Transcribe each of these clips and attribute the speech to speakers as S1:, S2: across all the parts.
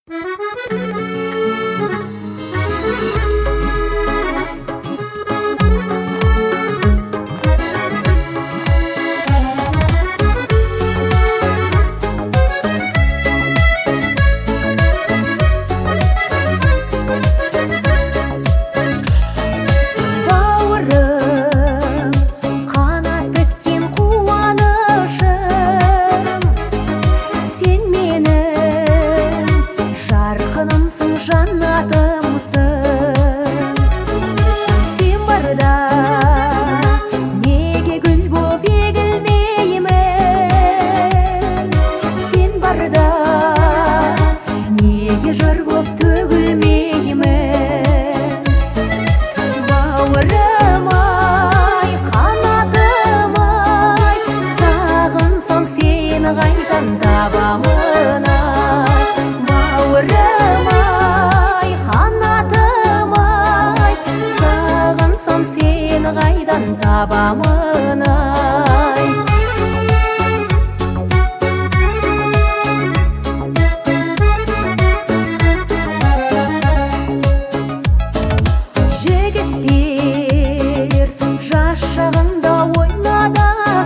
S1: Қайдан табамын ай. Жігіттер жас шағында ойнады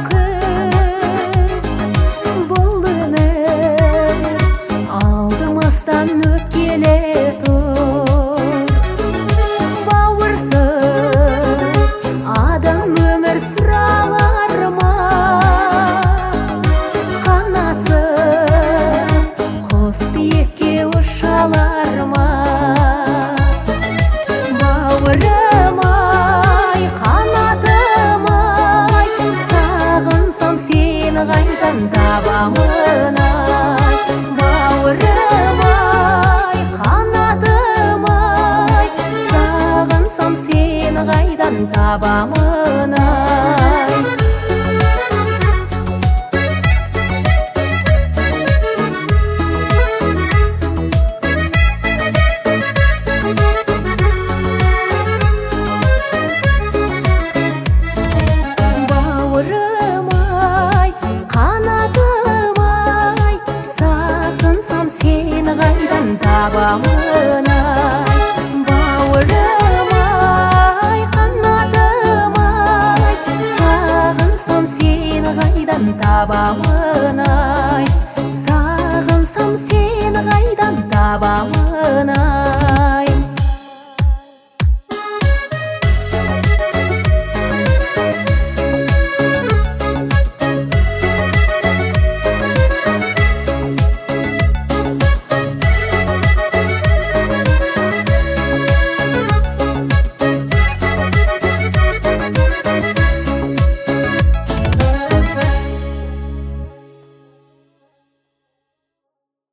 S1: көп, бұл өмір алдымыздан өткелі тұр. Бауырсыз адам өмір сұралар ма, қанатсыз құс биікке ұшалар ма? Бауырым ай, қанатым ай, сағынсам сені қайдан табамын ай. Бауырым ай, қанатым ай, сағынсам сені қайдан табамын ай. Бауырым ай, қанатым ай, сағынсам сені қайдан табамын ай. Бауырым ай, қанатым ай, сағынсам сені қайдан табамын ай. Сағынсам сені қайдан табамын ай.